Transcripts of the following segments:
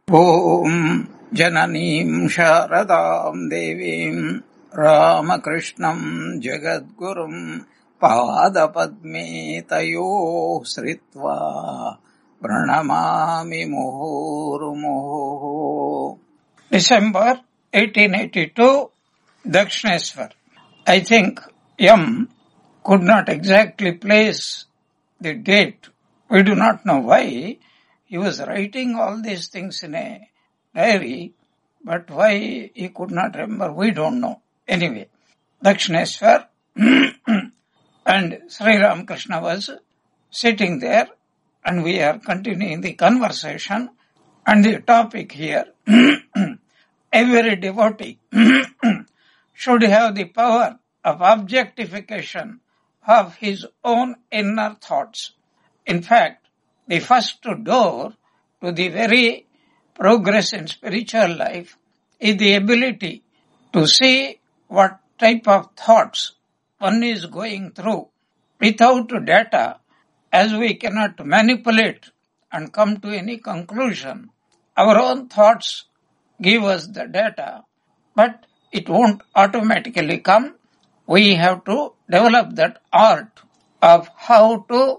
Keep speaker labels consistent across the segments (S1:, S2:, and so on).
S1: ॐ जननीं शारदां देवीं रामकृष्णं जगद्गुरुं पादपद्मे तयोः श्रित्वा प्रणमामि मुहुर्मुहुः. December 1882, Dakshineswar. I think M could not exactly place the date. We do not know why. He was writing all these things in a diary, but why he could not remember, we don't know. Anyway, Dakshineswar and Sri Ramakrishna was sitting there, and we are continuing the conversation. And the topic here, every devotee should have the power of objectification of his own inner thoughts. In fact, the first door to the very progress in spiritual life is the ability to see what type of thoughts one is going through. Without data, as we cannot manipulate and come to any conclusion, our own thoughts give us the data, but it won't automatically come. We have to develop that art of how to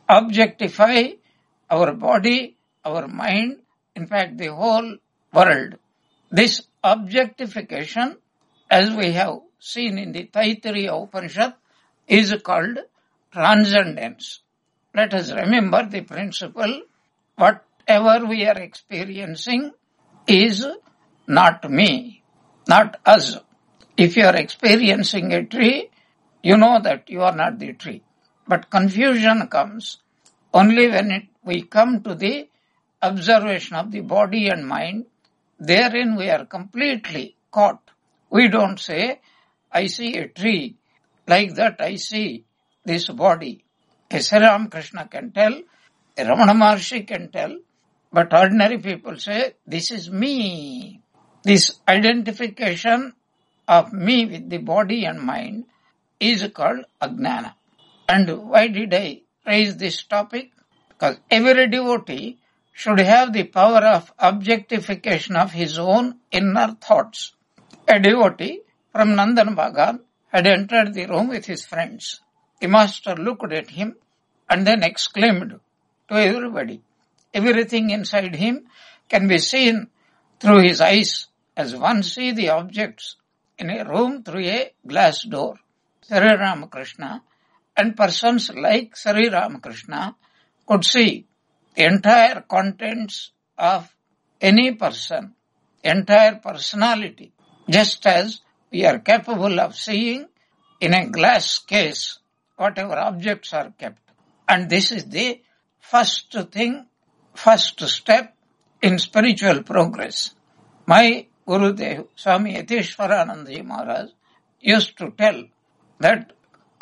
S1: objectify our body, our mind, in fact the whole world. This objectification, as we have seen in the Taittiriya Upanishad, is called transcendence. Let us remember the principle, whatever we are experiencing is not me, not us. If you are experiencing a tree, you know that you are not the tree. But confusion comes only when we come to the observation of the body and mind. Therein we are completely caught. We don't say, I see a tree, like that I see this body. A Sri Ramakrishna can tell, a Ramana Maharshi can tell, but ordinary people say, this is me. This identification of me with the body and mind is called Ajnana. And why did I raise this topic? Because every devotee should have the power of objectification of his own inner thoughts. A devotee from Nandan Bagan had entered the room with his friends. The master looked at him and then exclaimed to everybody, everything inside him can be seen through his eyes as one sees the objects in a room through a glass door. Sri Ramakrishna and persons like Sri Ramakrishna could see the entire contents of any person, entire personality, just as we are capable of seeing in a glass case whatever objects are kept. And this is the first thing, first step in spiritual progress. My Gurudev, Swami Yatishwarananda Maharaj, used to tell that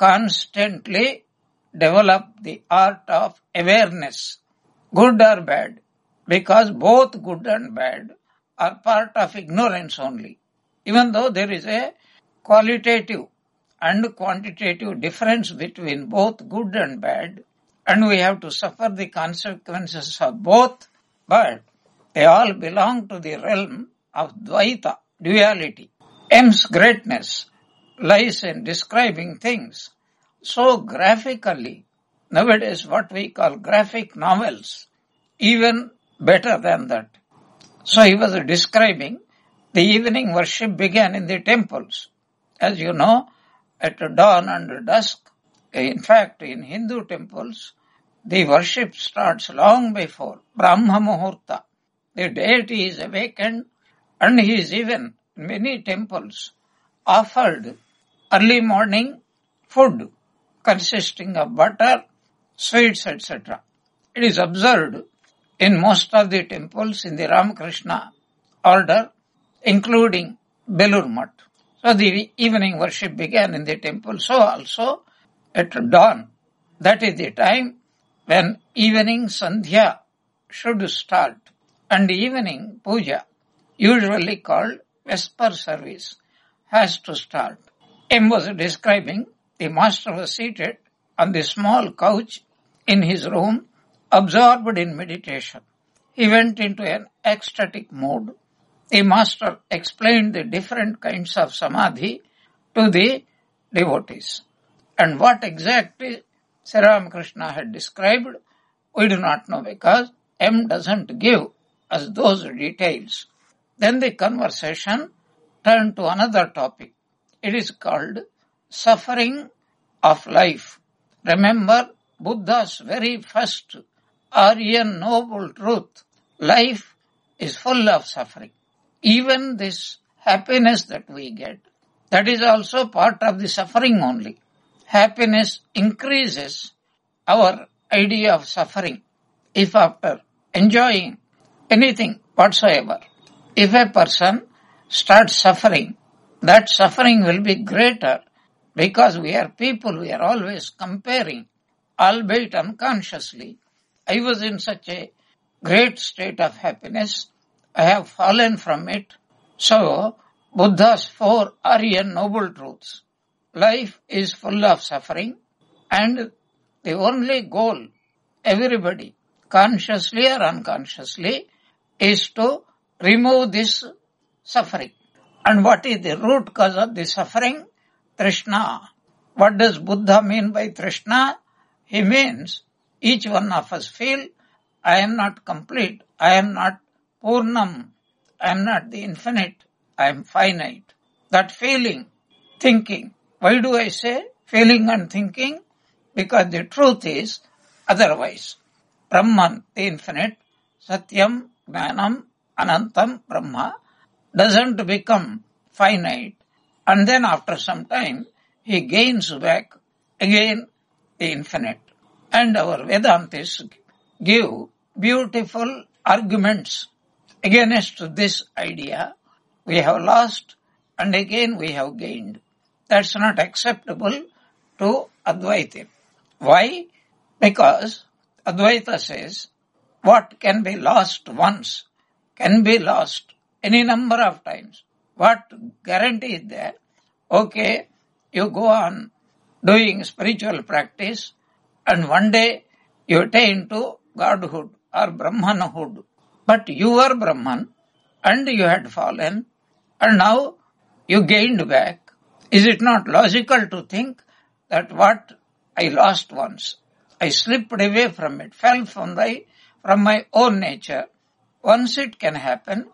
S1: constantly develop the art of awareness, good or bad, because both good and bad are part of ignorance only. Even though there is a qualitative and quantitative difference between both good and bad, and we have to suffer the consequences of both, but they all belong to the realm of Dvaita, duality. M's greatness lies in describing things so graphically. Nowadays what we call graphic novels, even better than that. So he was describing the evening worship began in the temples. As you know, at dawn and dusk, in fact in Hindu temples, the worship starts long before Brahma Muhurta. The deity is awakened and he is even in many temples offered early morning food consisting of butter, sweets, etc. It is observed in most of the temples in the Ramakrishna order, including Belur Math. So the evening worship began in the temple. So also at dawn, that is the time when evening sandhya should start, and evening puja, usually called Vesper service, has to start. M was describing the master was seated on the small couch in his room, absorbed in meditation. he went into an ecstatic mood. The master explained the different kinds of samadhi to the devotees. And what exactly Sri Ramakrishna had described, we do not know because M doesn't give us those details. Then the conversation turned to another topic. It is called suffering of life. Remember Buddha's very first Aryan noble truth. Life is full of suffering. Even this happiness that we get, that is also part of the suffering only. Happiness increases our idea of suffering. If after enjoying anything whatsoever, if a person starts suffering, that suffering will be greater because we are people, we are always comparing, albeit unconsciously. I was in such a great state of happiness, I have fallen from it. So, Buddha's 4 Aryan noble truths. Life is full of suffering and the only goal, everybody, consciously or unconsciously, is to remove this suffering. And what is the root cause of the suffering? Trishna. What does Buddha mean by Trishna? He means each one of us feel, I am not complete, I am not Purnam, I am not the infinite, I am finite. That feeling, thinking. Why do I say feeling and thinking? Because the truth is otherwise. Brahman, the infinite, Satyam, Jnanam, Anantam, Brahma, doesn't become finite. And then after some time, he gains back again the infinite. And our Vedantists give beautiful arguments against this idea. We have lost and again we have gained. That's not acceptable to Advaita. Why? Because Advaita says what can be lost once can be lost any number of times. What guarantee is there? Okay, you go on doing spiritual practice and one day you attain to Godhood or Brahmanhood. But you were Brahman and you had fallen and now you gained back. Is it not logical to think that what I lost once, I slipped away from it, fell from my own nature. Once it can happen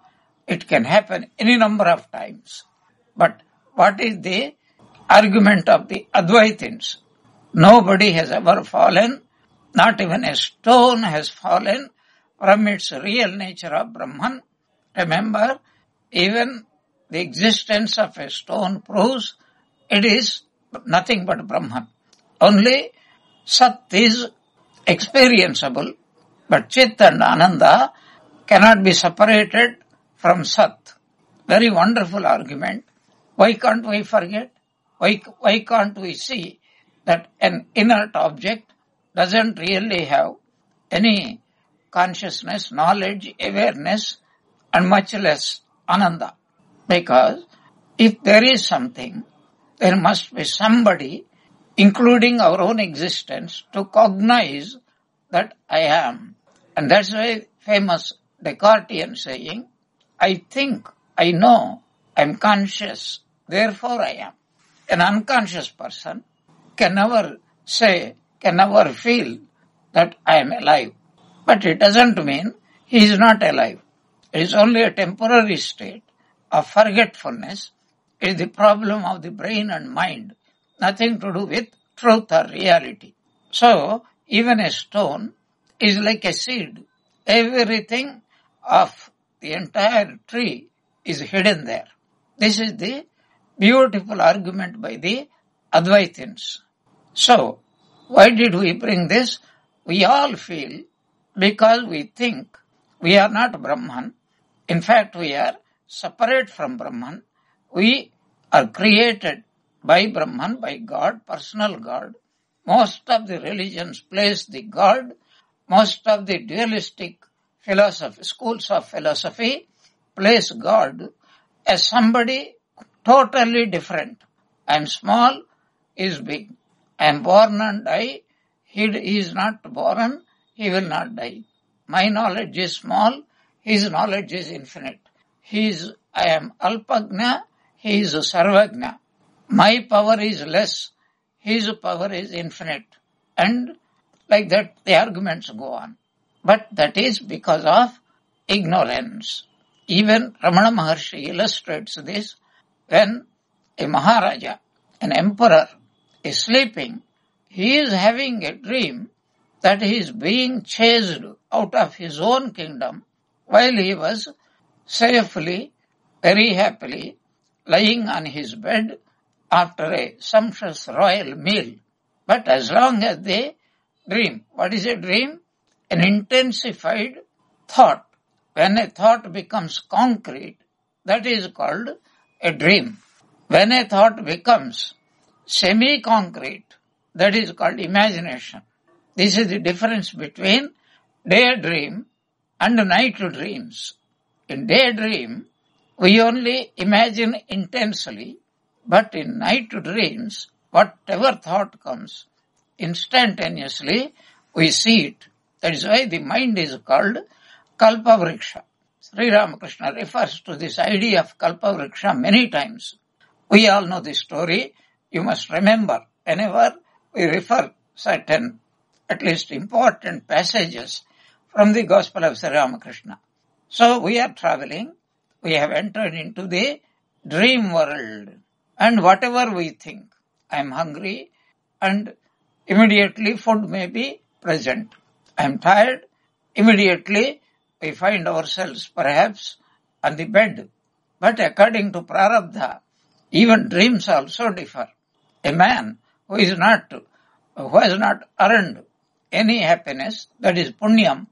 S1: any number of times. But what is the argument of the Advaitins? Nobody has ever fallen, not even a stone has fallen from its real nature of Brahman. Remember, even the existence of a stone proves it is nothing but Brahman. Only Sat is experienceable, but Chit and Ananda cannot be separated from Sat. Very wonderful argument. Why can't we forget? Why can't we see that an inert object doesn't really have any consciousness, knowledge, awareness, and much less Ananda? Because if there is something, there must be somebody, including our own existence, to cognize that I am. And that's why famous Descartesian saying, I think, I know, I'm conscious, therefore I am. An unconscious person can never say, can never feel that I am alive. But it doesn't mean he is not alive. It is only a temporary state of forgetfulness. It is the problem of the brain and mind, nothing to do with truth or reality. So, even a stone is like a seed. Everything of the entire tree is hidden there. This is the beautiful argument by the Advaitins. So, why did we bring this? We all feel because we think we are not Brahman. In fact, we are separate from Brahman. We are created by Brahman, by God, personal God. Most of the religions place the God. Most of the dualistic schools of philosophy place God as somebody totally different. I am small, he is big. I am born and die, he is not born, he will not die. my knowledge is small, his knowledge is infinite. I am Alpagna, he is Sarvagna. My power is less, his power is infinite. And like that the arguments go on. But that is because of ignorance. Even Ramana Maharshi illustrates this when a Maharaja, an emperor, is sleeping, he is having a dream that he is being chased out of his own kingdom while he was safely, very happily lying on his bed after a sumptuous royal meal. But as long as they dream, what is a dream? An intensified thought. When a thought becomes concrete, that is called a dream. When a thought becomes semi-concrete, that is called imagination. This is the difference between daydream and night dreams. In daydream, we only imagine intensely, but in night dreams, whatever thought comes, instantaneously we see it. That is why the mind is called Kalpavriksha. Sri Ramakrishna refers to this idea of Kalpavriksha many times. We all know this story. You must remember, whenever we refer certain, at least important passages from the Gospel of Sri Ramakrishna. So we are traveling, we have entered into the dream world, and whatever we think, I am hungry, and immediately food may be present. I am tired, immediately we find ourselves perhaps on the bed. But according to Prarabdha, even dreams also differ. A man who has not earned any happiness, that is punyam,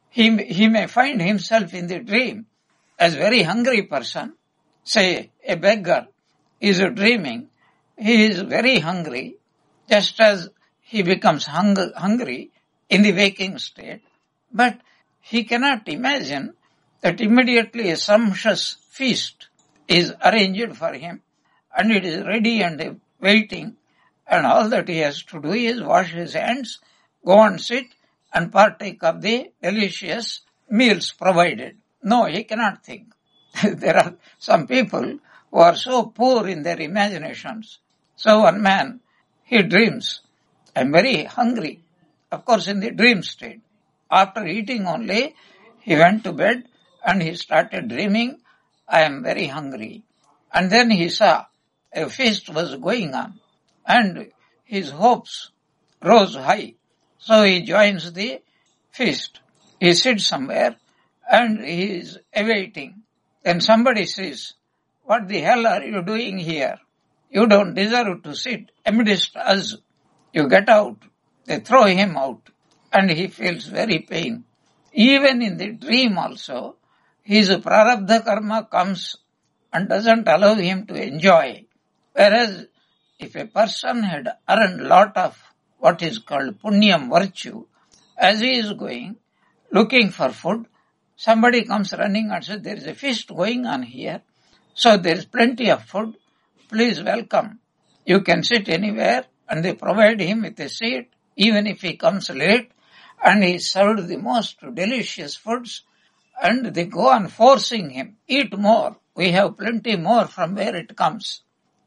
S1: he may find himself in the dream as very hungry person. Say a beggar is dreaming, he is very hungry, just as he becomes hungry in the waking state, but he cannot imagine that immediately a sumptuous feast is arranged for him and it is ready and waiting, and all that he has to do is wash his hands, go and sit and partake of the delicious meals provided. No, he cannot think. There are some people who are so poor in their imaginations. So one man, he dreams, I am very hungry. Of course, in the dream state. After eating only, he went to bed and he started dreaming, I am very hungry. And then he saw a feast was going on and his hopes rose high. So he joins the feast. He sits somewhere and he is awaiting. Then somebody says, what the hell are you doing here? You don't deserve to sit amidst us. You get out. They throw him out and he feels very pain. Even in the dream also, his prarabdha karma comes and doesn't allow him to enjoy. Whereas if a person had earned lot of what is called punyam, virtue, as he is going, looking for food, somebody comes running and says, there is a feast going on here, so there is plenty of food, please welcome. You can sit anywhere, and they provide him with a seat, even if he comes late, and he served the most delicious foods, and they go on forcing him, eat more, we have plenty more from where it comes.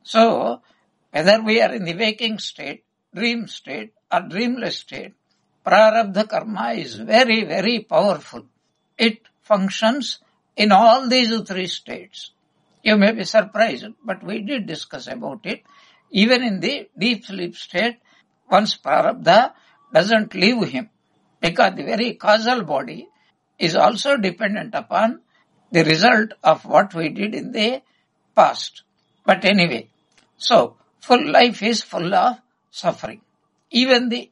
S1: So, whether we are in the waking state, dream state, or dreamless state, prarabdha karma is very, very powerful. It functions in all these three states. You may be surprised, but we did discuss about it. Even in the deep sleep state, one's prarabdha doesn't leave him, because the very causal body is also dependent upon the result of what we did in the past. But anyway, so full life is full of suffering. Even the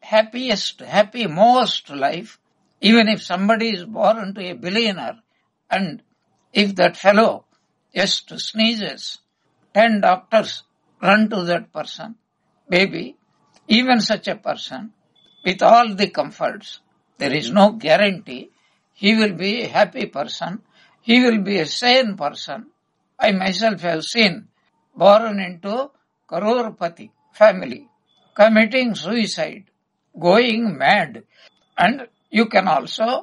S1: most life, even if somebody is born to a billionaire, and if that fellow just sneezes, 10 doctors run to that person, maybe even such a person, with all the comforts, there is no guarantee he will be a happy person, he will be a sane person. I myself have seen born into Karorpati family, committing suicide, going mad, and you can also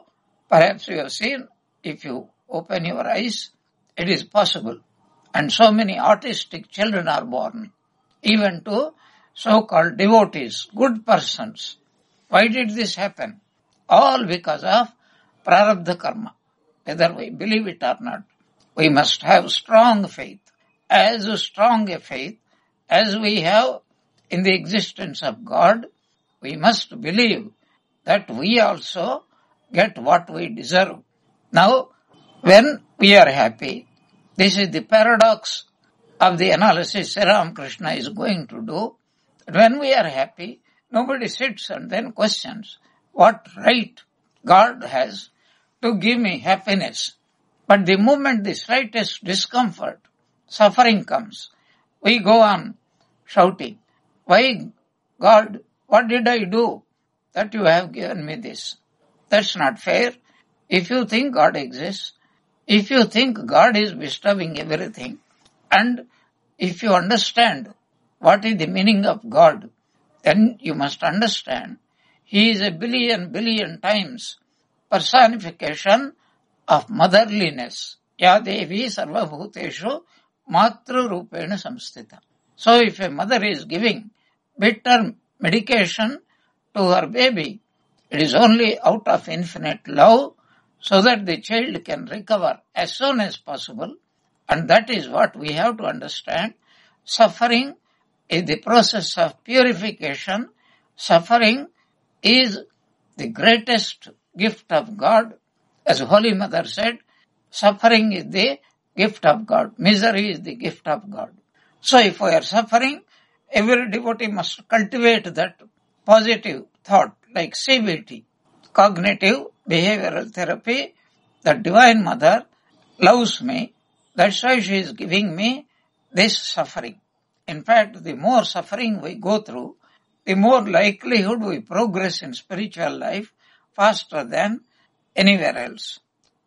S1: Perhaps you have seen, if you open your eyes, it is possible. And so many autistic children are born, even to so-called devotees, good persons. Why did this happen? All because of prarabdha karma. Whether we believe it or not, we must have strong faith. As strong a faith as we have in the existence of God, we must believe that we also get what we deserve. Now, when we are happy, this is the paradox of the analysis Sri Ramakrishna is going to do. When we are happy, nobody sits and then questions what right God has to give me happiness. But the moment the slightest discomfort, suffering comes, we go on shouting, why God, what did I do that you have given me this? That's not fair. If you think God exists, if you think God is bestowing everything, and if you understand what is the meaning of God, then you must understand He is a billion times personification of motherliness. Ya Devi Sarva Bhuteshu Matru Rupena Samstita. So if a mother is giving bitter medication to her baby, it is only out of infinite love so that the child can recover as soon as possible. And that is what we have to understand. Suffering is the process of purification. Suffering is the greatest gift of God. As Holy Mother said, suffering is the gift of God. Misery is the gift of God. So if we are suffering, every devotee must cultivate that positive thought like CBT, cognitive behavioral therapy. The Divine Mother loves me. That's why she is giving me this suffering. In fact, the more suffering we go through, the more likelihood we progress in spiritual life faster than anywhere else.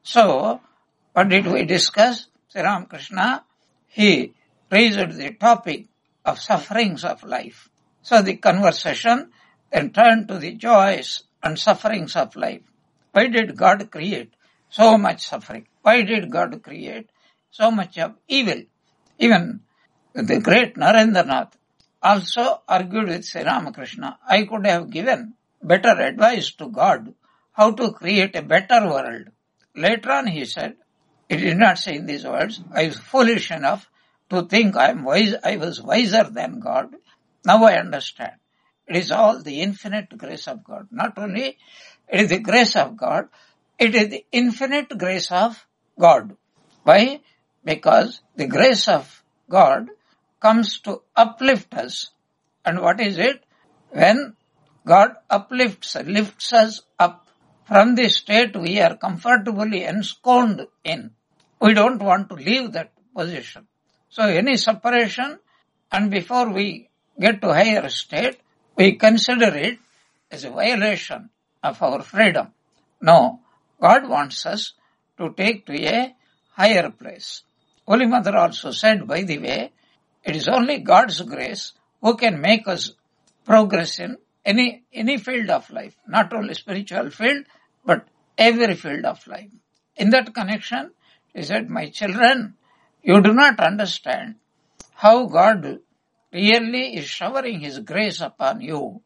S1: So, what did we discuss? Sri Ramakrishna, he raised the topic of sufferings of life. So the conversation then turned to the joys and sufferings of life. Why did God create so much suffering? Why did God create so much of evil? Even the great Narendranath also argued with Sri Ramakrishna. I could have given better advice to God how to create a better world. Later on he said, he did not say in these words, I was foolish enough to think I was wiser than God. Now I understand. It is all the infinite grace of God. Not only it is the grace of God, it is the infinite grace of God. Why? Because the grace of God comes to uplift us. And what is it? When God lifts us up from the state we are comfortably ensconced in, we don't want to leave that position. So any separation, and before we get to higher state, we consider it as a violation of our freedom. No, God wants us to take to a higher place. Holy Mother also said, by the way, it is only God's grace who can make us progress in any field of life, not only spiritual field, but every field of life. In that connection, he said, my children, you do not understand how God really is showering His grace upon you.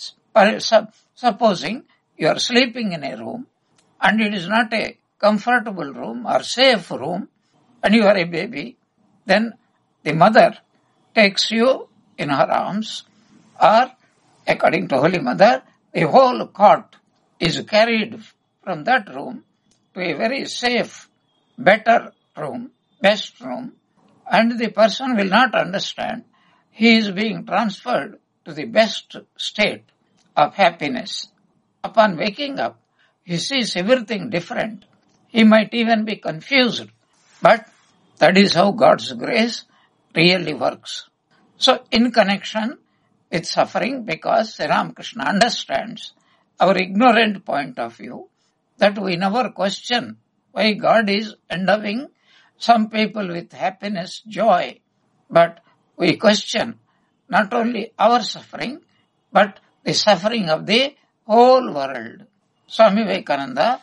S1: Supposing you are sleeping in a room and it is not a comfortable room or safe room and you are a baby, then the mother takes you in her arms, or according to Holy Mother, the whole cot is carried from that room to a very safe, better room, best room, and the person will not understand he is being transferred to the best state of happiness. Upon waking up, he sees everything different. He might even be confused, but that is how God's grace really works. So in connection with suffering, because Sri Ramakrishna understands our ignorant point of view, that we never question why God is endowing some people with happiness, joy, but we question not only our suffering, but the suffering of the whole world. Swami Vivekananda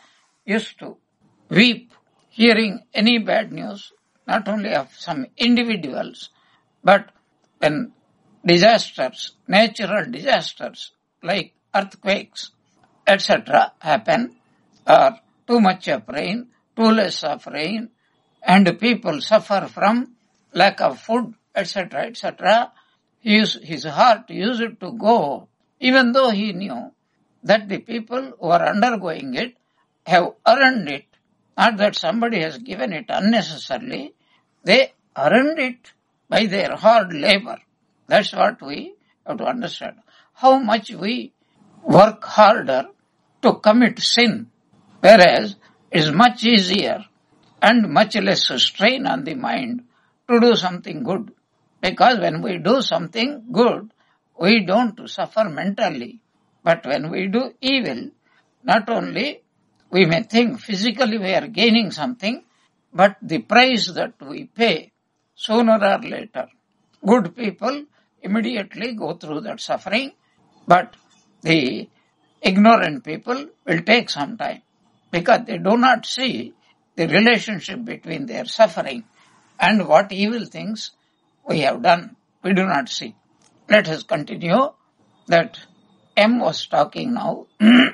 S1: used to weep hearing any bad news, not only of some individuals, but when disasters, natural disasters like earthquakes, etc. happen, or too much of rain, too less of rain, and people suffer from lack of food, etc., etc., his heart used to go, even though he knew that the people who are undergoing it have earned it, not that somebody has given it unnecessarily, they earned it by their hard labor. That's what we have to understand. How much we work harder to commit sin, whereas it is much easier and much less strain on the mind to do something good. Because when we do something good, we don't suffer mentally. But when we do evil, not only we may think physically we are gaining something, but the price that we pay sooner or later. Good people immediately go through that suffering, but the ignorant people will take some time because they do not see the relationship between their suffering and what evil things we have done. We do not see. Let us continue. That M was talking now.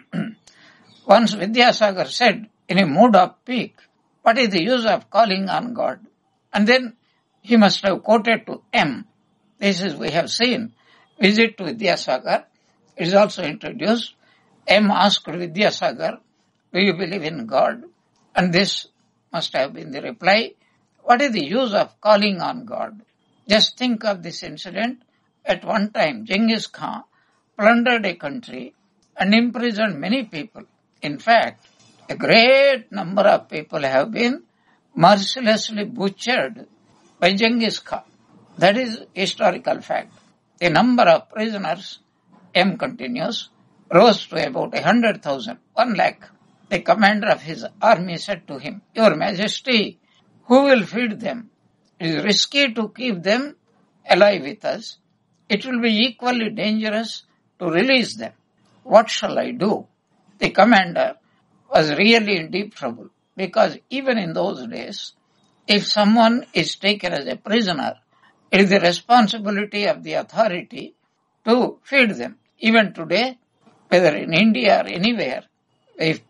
S1: Once Vidyasagar said, in a mood of pique, what is the use of calling on God? And then he must have quoted to M. This is, we have seen, visit to Vidyasagar. It is also introduced. M asked Vidyasagar, do you believe in God? And this must have been the reply. What is the use of calling on God? Just think of this incident. At one time, Genghis Khan plundered a country and imprisoned many people. In fact, a great number of people have been mercilessly butchered by Genghis Khan. That is historical fact. The number of prisoners, M continues, rose to about 100,000, 1 lakh. The commander of his army said to him, Your Majesty, who will feed them? It is risky to keep them alive with us. It will be equally dangerous to release them. What shall I do? The commander was really in deep trouble because even in those days, if someone is taken as a prisoner, it is the responsibility of the authority to feed them. Even today, whether in India or anywhere, if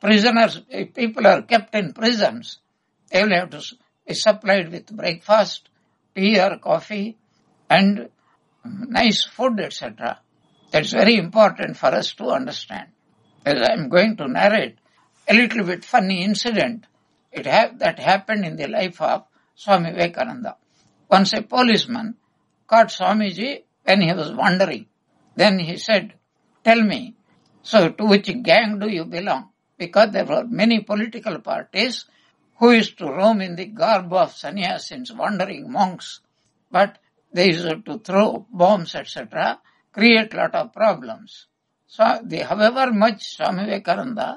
S1: people are kept in prisons, they will have to be supplied with breakfast, tea or coffee, and nice food, etc. That's very important for us to understand. As I am going to narrate a little bit funny incident that happened in the life of Swami Vivekananda. Once a policeman caught Swamiji when he was wandering. Then he said, Tell me, so to which gang do you belong? Because there were many political parties who used to roam in the garb of sannyasins, wandering monks, but they used to throw bombs, etc., create lot of problems. So, however much Swami Vivekananda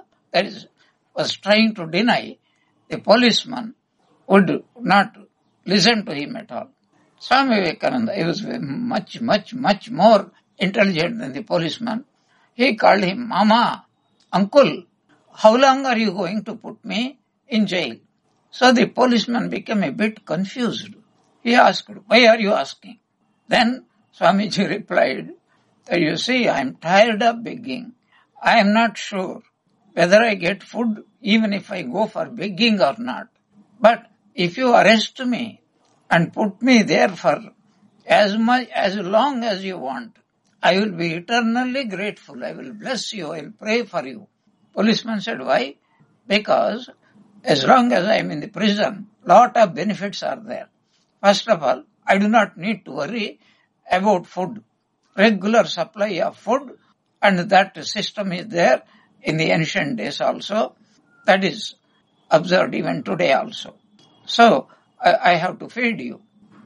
S1: was trying to deny, the policeman would not listen to him at all. Swami Vivekananda, he was much, much, much more intelligent than the policeman. He called him, Mama, Uncle, how long are you going to put me in jail? So the policeman became a bit confused. He asked, why are you asking? Then Swamiji replied, that you see, I am tired of begging. I am not sure whether I get food even if I go for begging or not. But if you arrest me and put me there for as long as you want, I will be eternally grateful. I will bless you. I will pray for you. Policeman said, why? Because as long as I am in the prison, lot of benefits are there. First of all, I do not need to worry about food. Regular supply of food, and that system is there in the ancient days also. That is observed even today also. So, I have to feed you.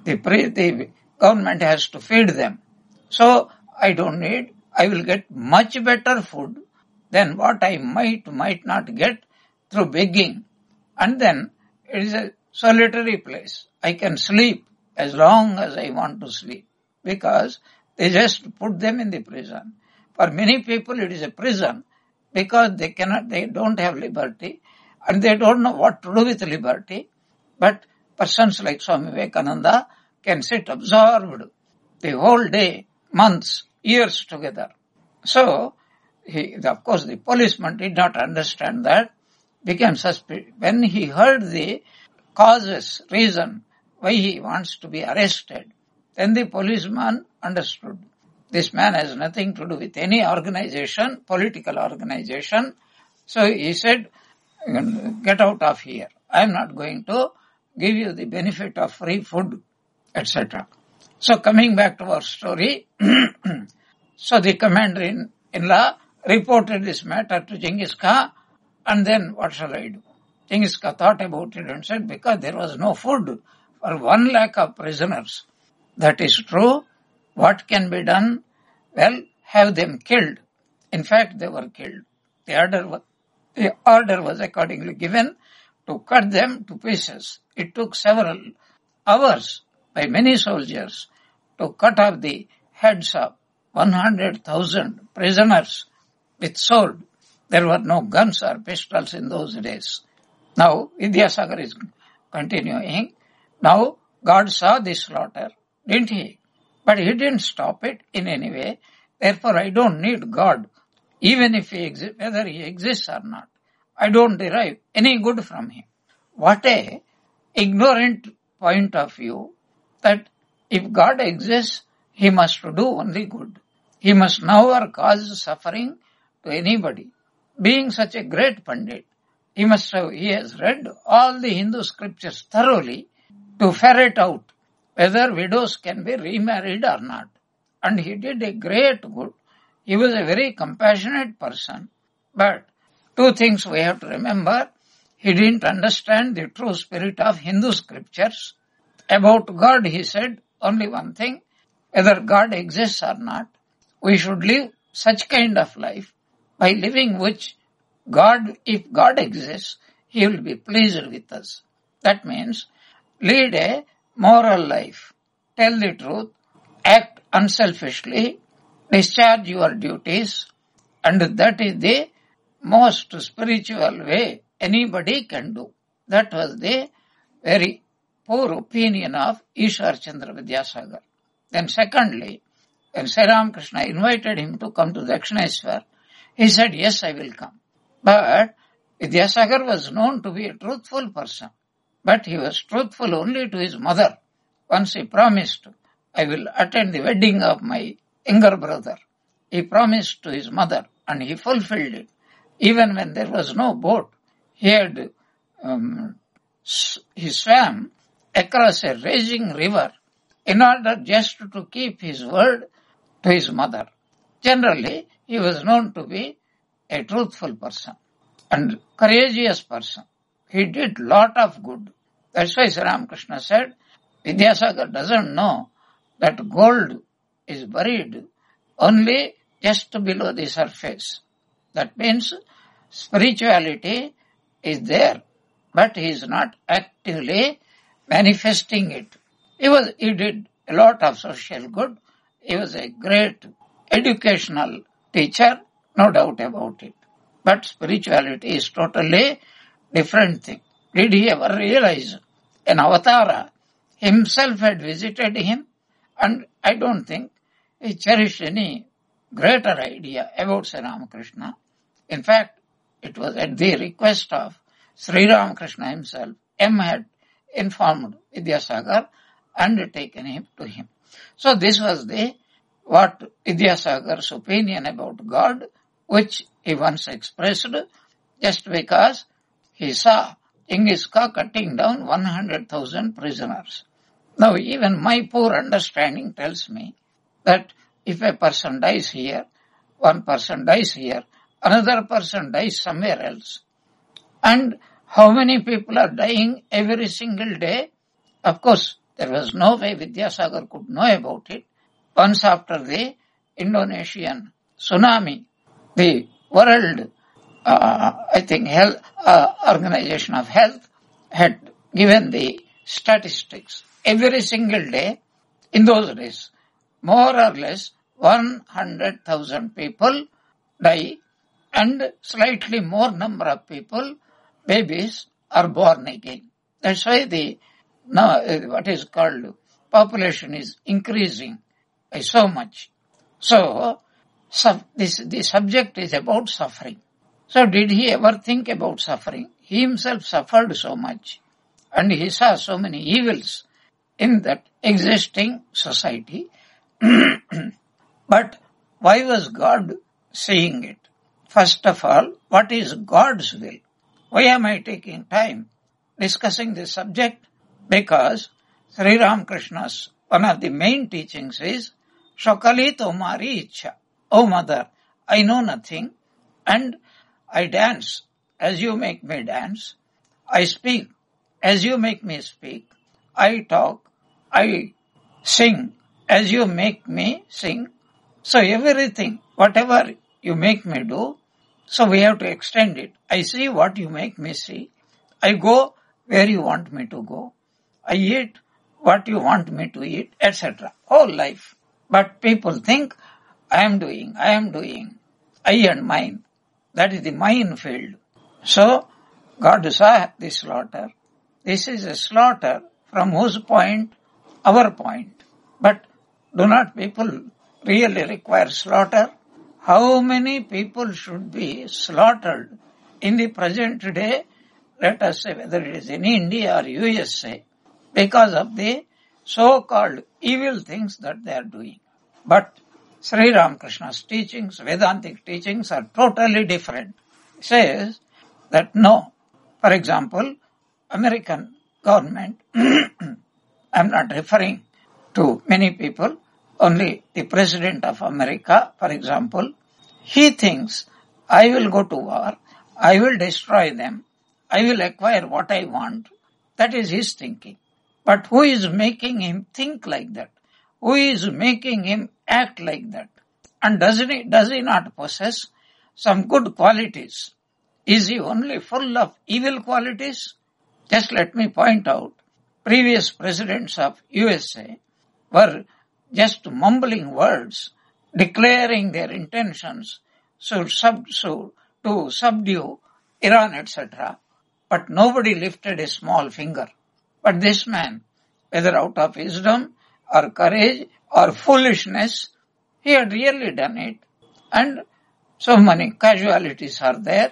S1: The government has to feed them. So, I don't need, I will get much better food than what I might not get through begging. And then, it is a solitary place. I can sleep as long as I want to sleep, because they just put them in the prison. For many people, it is a prison because they don't have liberty, and they don't know what to do with liberty. But persons like Swami Vivekananda can sit absorbed the whole day, months, years together. So, of course, the policeman did not understand that, became suspicious. When he heard the causes, reason why he wants to be arrested, then the policeman understood. This man has nothing to do with any organization, political organization. So he said, get out of here. I am not going to give you the benefit of free food, etc. So coming back to our story, so the commander-in-law reported this matter to Genghis Khan, and then what shall I do? Genghis Khan thought about it and said, because there was no food for 1 lakh of prisoners. That is true. What can be done? Well, have them killed. In fact, they were killed. The order was accordingly given to cut them to pieces. It took several hours by many soldiers to cut off the heads of 100,000 prisoners with sword. There were no guns or pistols in those days. Now, Vidyasagar is continuing. Now, God saw this slaughter, didn't he? But he didn't stop it in any way. Therefore, I don't need God, even if he exists, whether he exists or not. I don't derive any good from him. What a ignorant point of view, that if God exists, he must do only good. He must never cause suffering to anybody. Being such a great Pandit, he has read all the Hindu scriptures thoroughly to ferret out whether widows can be remarried or not. And he did a great good. He was a very compassionate person. But 2 things we have to remember. He didn't understand the true spirit of Hindu scriptures. About God, he said only one thing, whether God exists or not. We should live such kind of life, by living which God, if God exists, he will be pleased with us. That means lead a moral life, tell the truth, act unselfishly, discharge your duties, and that is the most spiritual way anybody can do. That was the very poor opinion of Ishwar Chandra Vidyasagar. Then secondly, when Sri Ramakrishna invited him to come to Dakshineshwar, he said, yes, I will come. But Vidyasagar was known to be a truthful person. But he was truthful only to his mother. Once he promised, I will attend the wedding of my younger brother. He promised to his mother, and he fulfilled it. Even when there was no boat, he swam across a raging river in order just to keep his word to his mother. Generally, he was known to be a truthful person and courageous person. He did lot of good. That's why Sri Ramakrishna said, Vidyasagar doesn't know that gold is buried only just below the surface. That means spirituality is there, but he is not actively manifesting it. He did a lot of social good. He was a great educational teacher, no doubt about it. But spirituality is totally different thing. Did he ever realize an avatara himself had visited him? And I don't think he cherished any greater idea about Sri Ramakrishna. In fact, it was at the request of Sri Ramakrishna himself, M had informed Vidyasagar and taken him to him. So this was what Vidyasagar's opinion about God, which he once expressed just because he saw Genghis Khan cutting down 100,000 prisoners. Now even my poor understanding tells me that if a person dies here, one person dies here, another person dies somewhere else. And how many people are dying every single day? Of course, there was no way Vidyasagar could know about it. Once after the Indonesian tsunami, the World Organization of Health had given the statistics. Every single day, in those days, more or less 100,000 people die, and slightly more number of people, babies are born again. That's why what is called population is increasing by so much. So, the subject is about suffering. So did he ever think about suffering? He himself suffered so much and he saw so many evils in that existing society. But why was God seeing it? First of all, what is God's will? Why am I taking time discussing this subject? Because Sri Ramakrishna's one of the main teachings is Shokali Tomari Icha. Oh mother, I know nothing and I dance as you make me dance. I speak as you make me speak. I talk, I sing as you make me sing. So everything, whatever you make me do, so we have to extend it. I see what you make me see. I go where you want me to go. I eat what you want me to eat, etc. Whole life. But people think, I am doing, I and mine. That is the minefield. So, God saw the slaughter. This is a slaughter from whose point? Our point. But do not people really require slaughter? How many people should be slaughtered in the present day, let us say whether it is in India or USA, because of the so-called evil things that they are doing. But Sri Ramakrishna's teachings, Vedantic teachings are totally different. He says that no, for example, American government, I'm not referring to many people, only the President of America, for example, he thinks, I will go to war, I will destroy them, I will acquire what I want. That is his thinking. But who is making him think like that? Who is making him act like that? And does he not possess some good qualities? Is he only full of evil qualities? Just let me point out, previous presidents of USA were just mumbling words, declaring their intentions to subdue Iran, etc. But nobody lifted a small finger. But this man, whether out of wisdom or courage or foolishness, he had really done it. And so many casualties are there.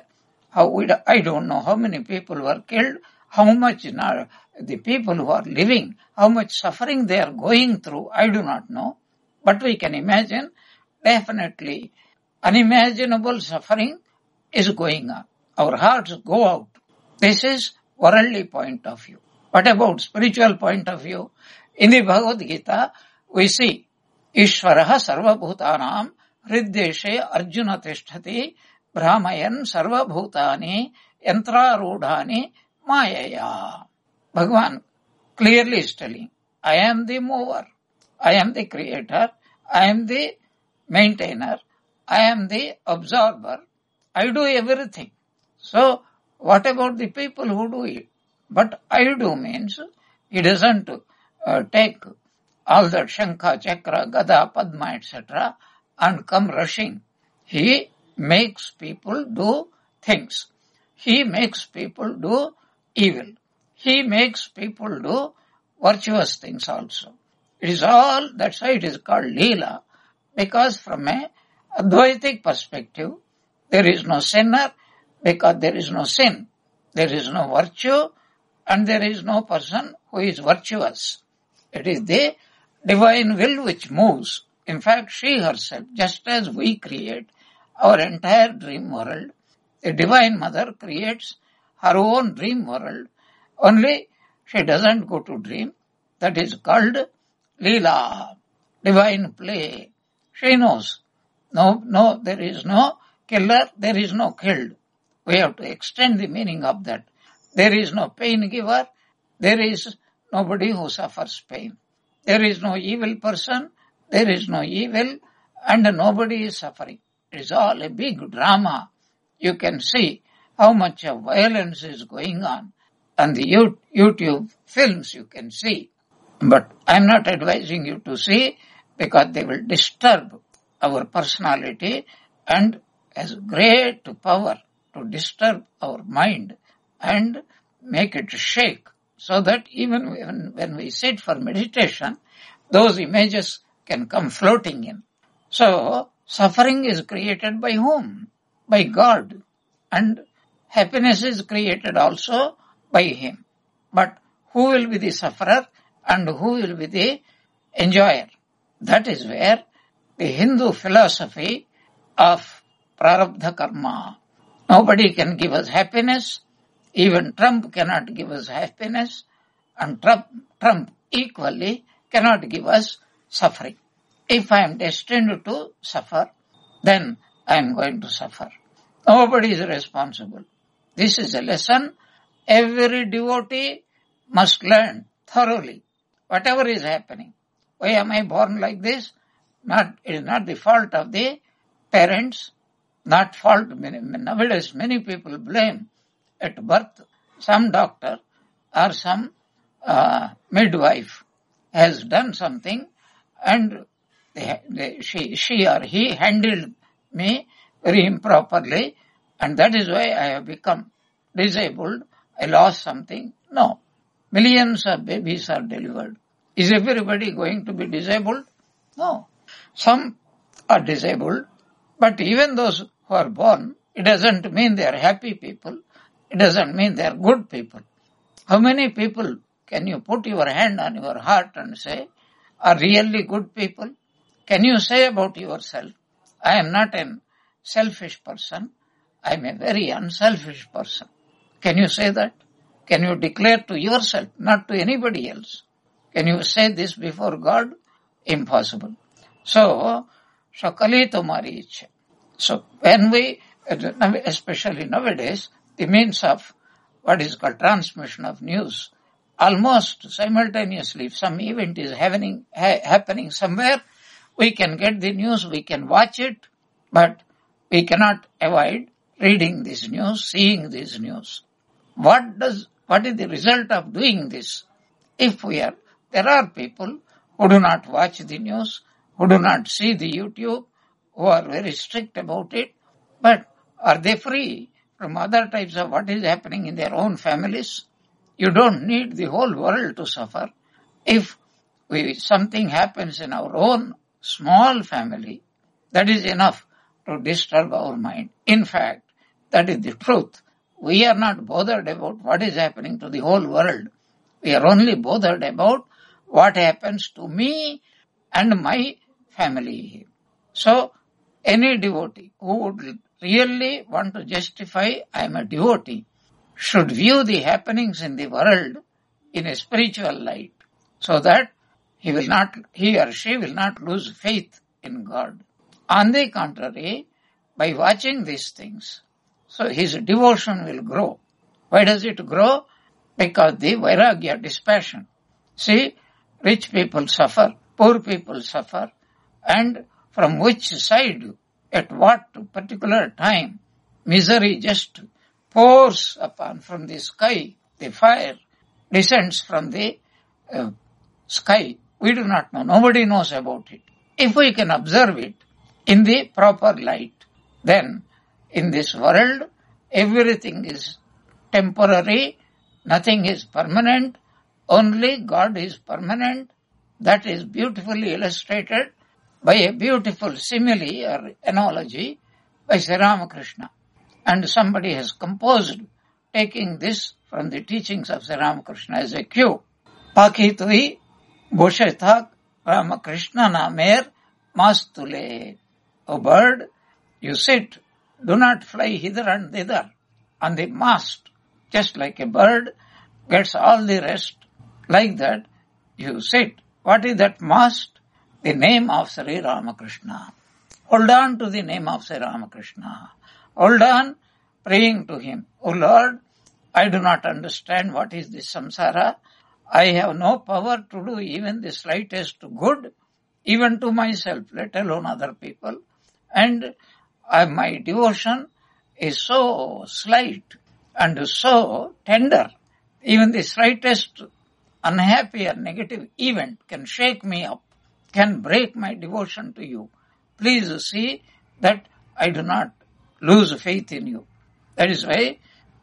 S1: I don't know how many people were killed, how much the people who are living, how much suffering they are going through, I do not know. But we can imagine, definitely, unimaginable suffering is going on. Our hearts go out. This is worldly point of view. What about spiritual point of view? In the Bhagavad Gita, we see, Ishvaraha sarva bhutanam hriddeshe arjuna tishtati brahmayan sarva bhutani yantrarudhani mayaya. Bhagavan clearly is telling, I am the mover, I am the creator, I am the maintainer, I am the absorber, I do everything. So, what about the people who do it? But I do means, he doesn't take all that Shankha, Chakra, Gada, Padma, etc. and come rushing. He makes people do things. He makes people do evil. He makes people do virtuous things also. It is all, that's why it is called Leela, because from a Advaitic perspective, there is no sinner because there is no sin. There is no virtue and there is no person who is virtuous. It is the divine will which moves. In fact, she herself, just as we create our entire dream world, the Divine Mother creates her own dream world, only she doesn't go to dream. That is called Leela, divine play. She knows. No, there is no killer, there is no killed. We have to extend the meaning of that. There is no pain giver, there is nobody who suffers pain. There is no evil person, there is no evil, and nobody is suffering. It is all a big drama. You can see how much of violence is going on. On the YouTube films you can see. But I am not advising you to see because they will disturb our personality and has great power to disturb our mind. and make it shake, so that even when we sit for meditation, those images can come floating in. So, suffering is created by whom? By God. And happiness is created also by Him. But who will be the sufferer and who will be the enjoyer? That is where the Hindu philosophy of prarabdha karma. Nobody can give us happiness. Even Trump cannot give us happiness. And Trump equally cannot give us suffering. If I am destined to suffer, then I am going to suffer. Nobody is responsible. This is a lesson every devotee must learn thoroughly. Whatever is happening. Why am I born like this? It is not the fault of the parents, not fault. Nowadays many people blame at birth some doctor or some midwife has done something and she or he handled me very improperly, and that is why I have become disabled, I lost something. No. Millions of babies are delivered. Is everybody going to be disabled? No. Some are disabled, but even those who are born, it doesn't mean they are happy people. It doesn't mean they are good people. How many people can you put your hand on your heart and say are really good people? Can you say about yourself, I am not a selfish person, I am a very unselfish person? Can you say that? Can you declare to yourself, not to anybody else? Can you say this before God? Impossible. So, Shakali Tumari Ichha. So, when we, especially nowadays, the means of what is called transmission of news, almost simultaneously, if some event is happening somewhere, we can get the news, we can watch it, but we cannot avoid reading this news, seeing this news. What is the result of doing this? There are people who do not watch the news, who do not see the YouTube, who are very strict about it, but are they free from other types of what is happening in their own families? You don't need the whole world to suffer. If something happens in our own small family, that is enough to disturb our mind. In fact, that is the truth. We are not bothered about what is happening to the whole world. We are only bothered about what happens to me and my family. So, any devotee who would really want to justify I am a devotee should view the happenings in the world in a spiritual light, so that he or she will not lose faith in God. On the contrary, by watching these things, so his devotion will grow. Why does it grow? Because the vairagya, dispassion. See, rich people suffer, poor people suffer, and from which side, at what particular time, misery just pours upon from the sky, the fire descends from the sky. We do not know. Nobody knows about it. If we can observe it in the proper light, then in this world, everything is temporary, nothing is permanent, only God is permanent. That is beautifully illustrated by a beautiful simile or analogy by Sri Ramakrishna. And somebody has composed, taking this from the teachings of Sri Ramakrishna as a cue. Pakitui Bhushetak Ramakrishna Namer Mastule. O bird, you sit, do not fly hither and thither on the mast, just like a bird gets all the rest. Like that, you sit. What is that mast? The name of Sri Ramakrishna. Hold on to the name of Sri Ramakrishna. Hold on, praying to him. O Lord, I do not understand what is this samsara. I have no power to do even the slightest good, even to myself, let alone other people. And my devotion is so slight and so tender. Even the slightest unhappy or negative event can shake me up, can break my devotion to you. Please see that I do not lose faith in you. That is why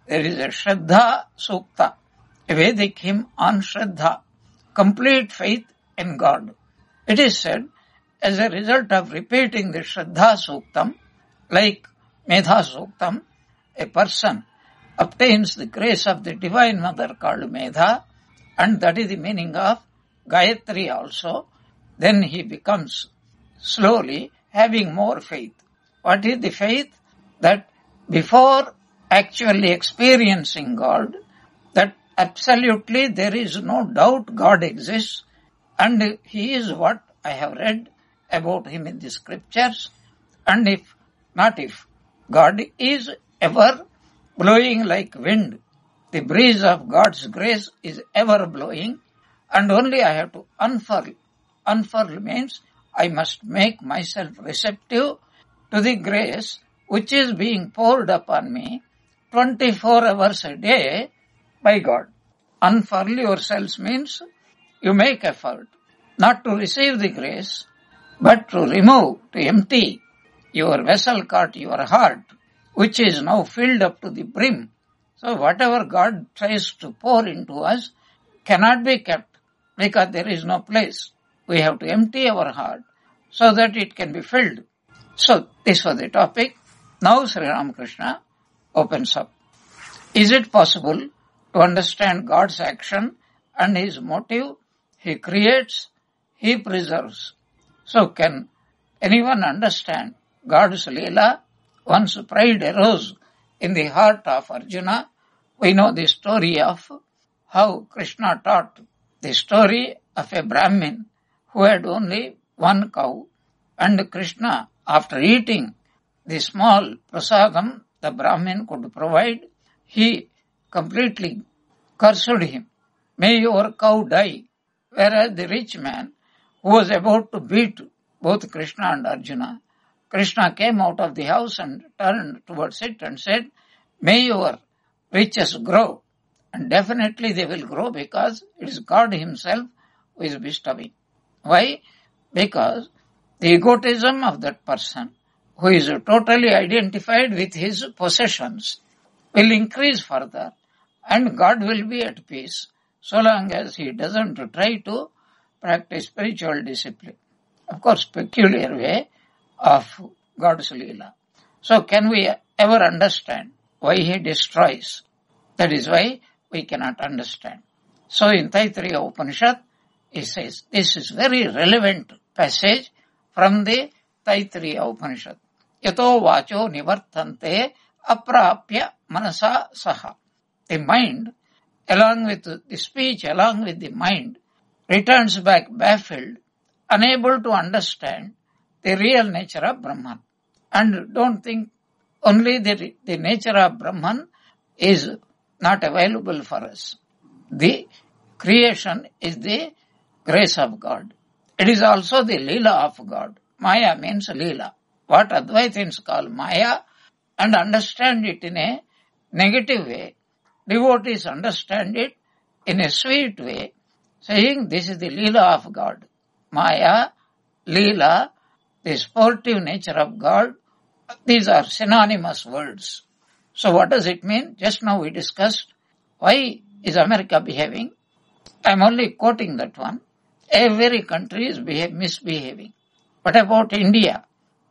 S1: There is a Shraddha Sukta, a Vedic hymn on Shraddha, complete faith in God. It is said, as a result of repeating the Shraddha Suktam, like Medha Suktam, a person obtains the grace of the Divine Mother called Medha, and that is the meaning of Gayatri also. Then he becomes slowly having more faith. What is the faith? That before actually experiencing God, that absolutely there is no doubt God exists, and he is what I have read about him in the scriptures, and if God is ever blowing like wind. The breeze of God's grace is ever blowing, and only I have to unfurl. Unfurl means I must make myself receptive to the grace which is being poured upon me 24 hours a day by God. Unfurl yourselves means you make effort not to receive the grace, but to remove, to empty your vessel called your heart, which is now filled up to the brim. So whatever God tries to pour into us cannot be kept because there is no place. We have to empty our heart so that it can be filled. So this was the topic. Now Sri Ramakrishna opens up. Is it possible to understand God's action and his motive? He creates, he preserves. So can anyone understand God's Leela? Once pride arose in the heart of Arjuna. We know the story of how Krishna taught the story of a Brahmin who had only one cow, and Krishna, after eating the small prasadam the Brahmin could provide, he completely cursed him. May your cow die. Whereas the rich man who was about to beat both Krishna and Arjuna, Krishna came out of the house and turned towards it and said, may your riches grow. And definitely they will grow because it is God himself who is bestowing. Why? Because the egotism of that person who is totally identified with his possessions will increase further, and God will be at peace so long as he doesn't try to practice spiritual discipline. Of course, peculiar way of God's Leela. So can we ever understand why he destroys? That is why we cannot understand. So in Taittiriya Upanishad, he says, this is very relevant passage from the Taittiriya Upanishad. Yato vacho nivartante aprapya manasa saha. The mind, along with the speech, along with the mind, returns back baffled, unable to understand the real nature of Brahman. And don't think only the nature of Brahman is not available for us. The creation is the grace of God. It is also the Leela of God. Maya means Leela. What Advaitins call Maya, and understand it in a negative way. Devotees understand it in a sweet way, saying this is the Leela of God. Maya, Leela, the sportive nature of God, these are synonymous words. So what does it mean? Just now we discussed why is America behaving. I am only quoting that one. Every country is misbehaving. What about India?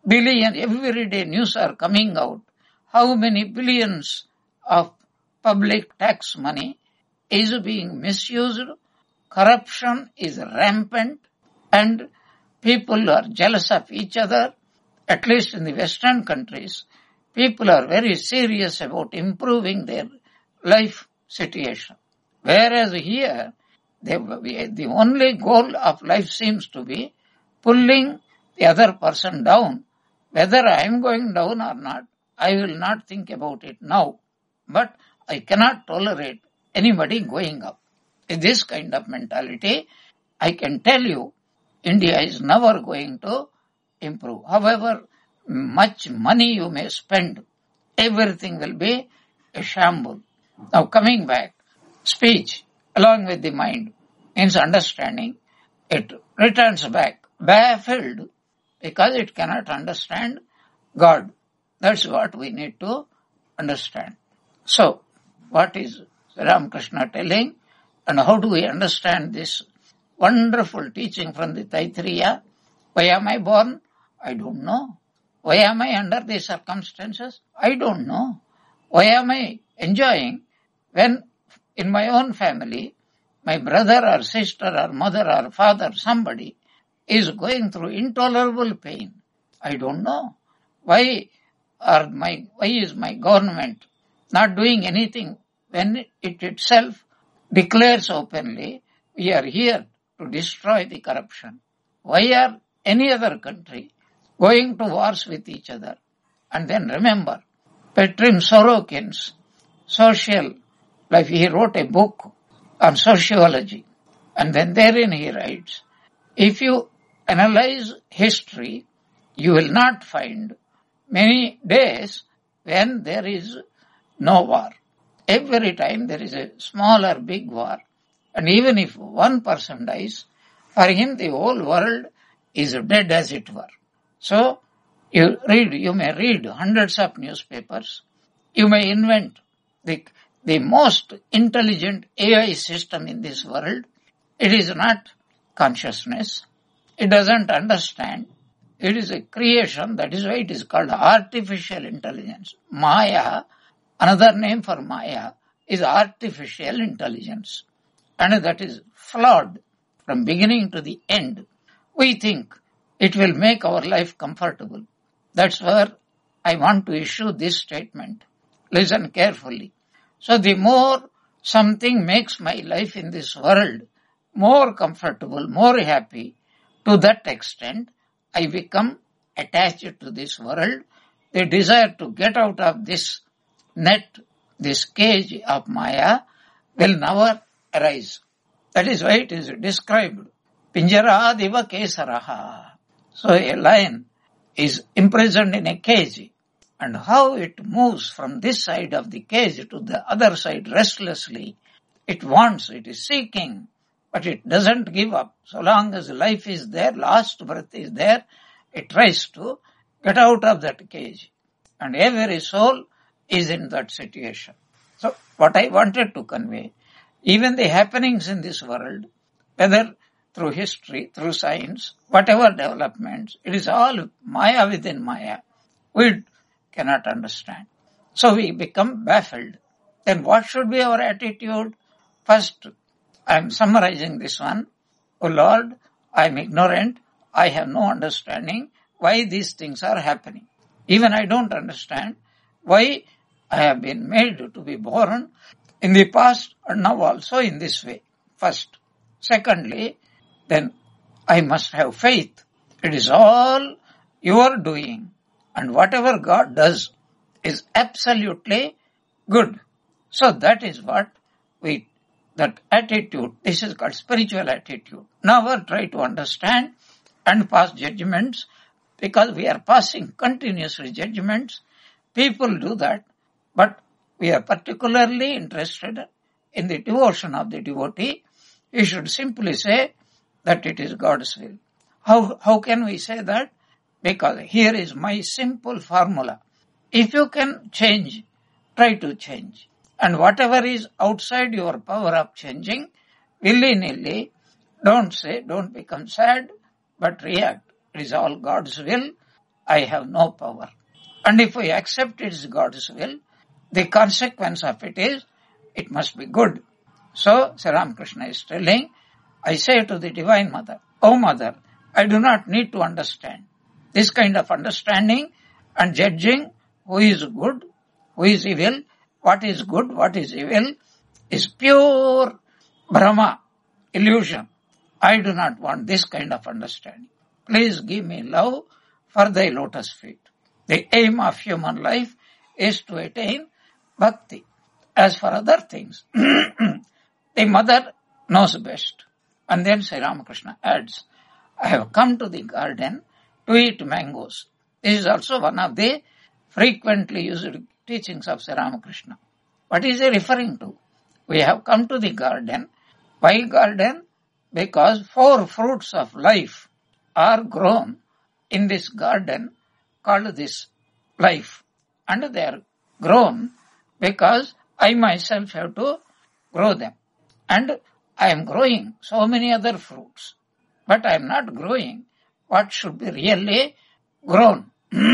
S1: Everyday news are coming out. How many billions of public tax money is being misused? Corruption is rampant, and people are jealous of each other. At least in the Western countries, people are very serious about improving their life situation. Whereas here, the only goal of life seems to be pulling the other person down. Whether I am going down or not, I will not think about it now. But I cannot tolerate anybody going up. With this kind of mentality, I can tell you, India is never going to improve. However much money you may spend, everything will be a shambles. Now coming back, speech along with the mind means understanding. It returns back baffled because it cannot understand God. That's what we need to understand. So what is Ramakrishna telling and how do we understand this wonderful teaching from the Taittiriya? Why am I born? I don't know. Why am I under these circumstances? I don't know. Why am I enjoying when in my own family, my brother or sister or mother or father, somebody is going through intolerable pain? I don't know. Why is my government not doing anything when it itself declares openly, we are here to destroy the corruption? Why are any other country going to wars with each other? And then remember, Petrim Sorokin's social life, he wrote a book on sociology, and then therein he writes, if you analyze history, you will not find many days when there is no war. Every time there is a small or big war, and even if one person dies, for him the whole world is dead as it were. So you may read hundreds of newspapers, you may invent the most intelligent AI system in this world. It is not consciousness. It doesn't understand. It is a creation. That is why it is called artificial intelligence. Maya, another name for Maya, is artificial intelligence. And that is flawed from beginning to the end. We think it will make our life comfortable. That's where I want to issue this statement. Listen carefully. So the more something makes my life in this world more comfortable, more happy, to that extent, I become attached to this world. The desire to get out of this net, this cage of Maya, will never arise. That is why it is described. Pinjara diva kesaraha. So a lion is imprisoned in a cage, and how it moves from this side of the cage to the other side restlessly. It wants, it is seeking, but it doesn't give up. So long as life is there, last breath is there, it tries to get out of that cage. And every soul is in that situation. So what I wanted to convey, even the happenings in this world, whether through history, through science, whatever developments, it is all Maya within Maya. We cannot understand. So we become baffled. Then what should be our attitude? First, I am summarizing this one. Oh Lord, I am ignorant. I have no understanding why these things are happening. Even I don't understand why I have been made to be born in the past and now also in this way. First. Secondly, then I must have faith. It is all your doing. And whatever God does is absolutely good. So that is what that attitude, this is called spiritual attitude. Never try to understand and pass judgments, because we are passing continuously judgments. People do that, but we are particularly interested in the devotion of the devotee. We should simply say that it is God's will. How can we say that? Because here is my simple formula. If you can change, try to change. And whatever is outside your power of changing, willy-nilly, don't become sad, but react. It is all God's will. I have no power. And if we accept it is God's will, the consequence of it is, it must be good. So, Sri Ramakrishna is telling, I say to the Divine Mother, O Mother, I do not need to understand. This kind of understanding and judging who is good, who is evil, what is good, what is evil, is pure Brahma, illusion. I do not want this kind of understanding. Please give me love for thy lotus feet. The aim of human life is to attain bhakti. As for other things, the mother knows best. And then Sri Ramakrishna adds, I have come to the garden to eat mangoes. This is also one of the frequently used teachings of Sri Ramakrishna. What is he referring to? We have come to the garden. Why garden? Because 4 fruits of life are grown in this garden called this life. And they are grown because I myself have to grow them. And I am growing so many other fruits. But I am not growing what should be really grown.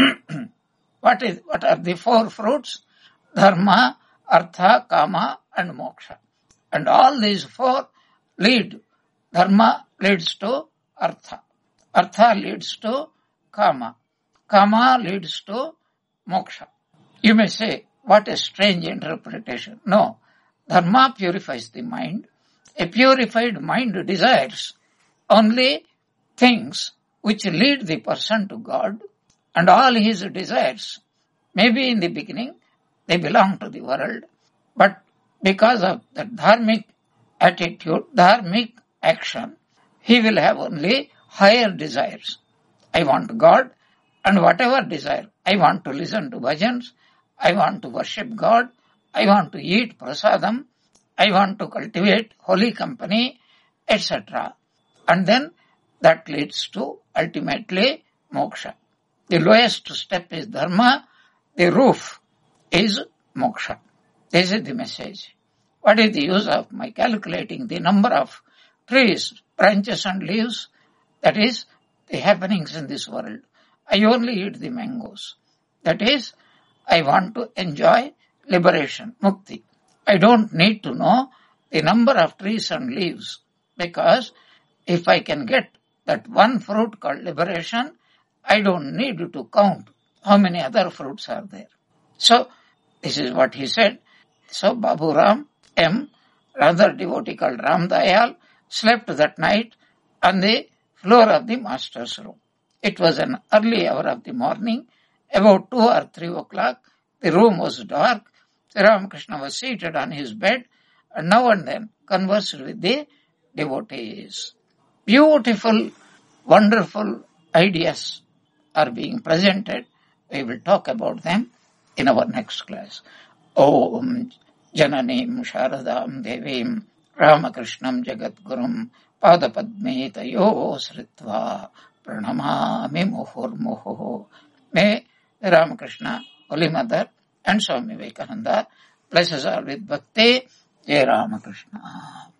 S1: What are the four fruits? Dharma, Artha, Kama and Moksha. And all these four lead. Dharma leads to Artha. Artha leads to Kama. Kama leads to Moksha. You may say, what a strange interpretation. No. Dharma purifies the mind. A purified mind desires only things which lead the person to God, and all his desires, maybe in the beginning, they belong to the world, but because of the dharmic attitude, dharmic action, he will have only higher desires. I want God, and whatever desire, I want to listen to bhajans, I want to worship God, I want to eat prasadam, I want to cultivate holy company, etc. And then that leads to ultimately moksha. The lowest step is dharma, the roof is moksha. This is the message. What is the use of my calculating the number of trees, branches and leaves? That is the happenings in this world. I only eat the mangoes. That is, I want to enjoy liberation, mukti. I don't need to know the number of trees and leaves, because if I can get that one fruit called liberation, I don't need to count how many other fruits are there. So, this is what he said. So, Babu Ram M., another devotee called Ram Dayal, slept that night on the floor of the master's room. It was an early hour of the morning, about 2 or 3 o'clock. The room was dark. Sri Ramakrishna was seated on his bed and now and then conversed with the devotees. Beautiful, wonderful ideas are being presented. We will talk about them in our next class. Om Jananim Sharadam Devim Ramakrishnam Jagadgurum Padapadme Tayo Sritva Pranamami Muhurmuhu. May Ramakrishna, Holy Mother and Swami Vivekananda bless us all with bhakti. Jai Ramakrishna.